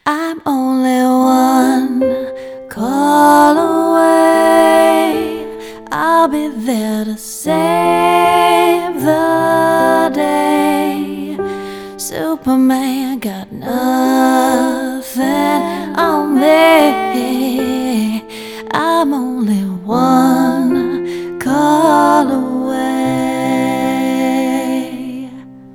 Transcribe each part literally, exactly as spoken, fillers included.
I'm only one call away. I'll be there to save the day. Superman got nothing on me. I'm only one call away.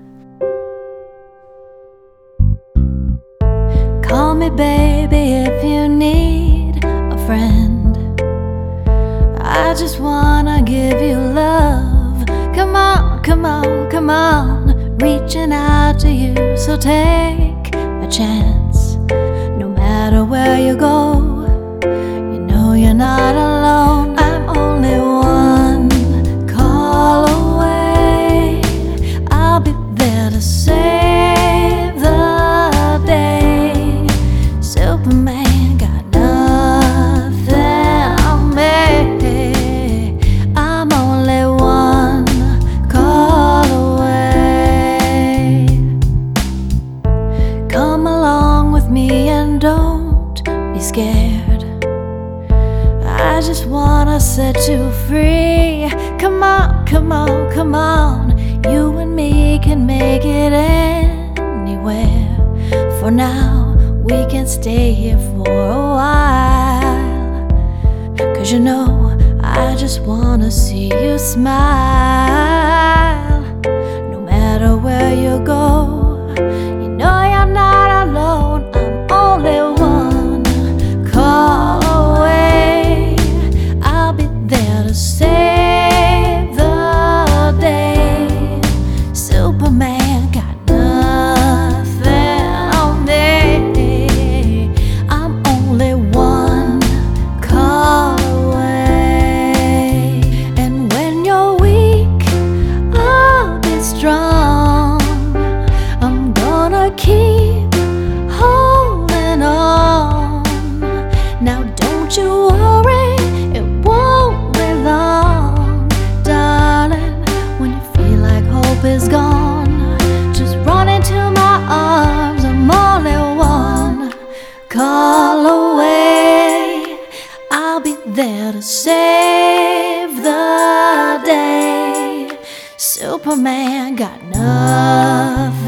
Call me baby if you need a friend. I just wanna give you love. Come on, come on, come on, reaching out to you, so take a chance. No matter where you go, you know you're not alone. I'm only one call away. I'll be there to save the day. Superman got nothing on me. I'm only one call away. Come along with me and don't be scared. I just wanna set you free. Come on, come on, come on. You and me can make it anywhere. For now, we can stay here for a while. Cause you know, I just wanna see you smile. No matter where you go, you know you're not alone. I'm only one call away. I'll be there to save the day. Superman got nothing on me. I'm only one call away. And when you're weak, I'll be strong. I'm gonna keep holding on. Now don't you worry, it won't be long, darling. When you feel like hope is gone, just run into my arms. I'm only one call away. I'll be there to save the day. Superman got nothing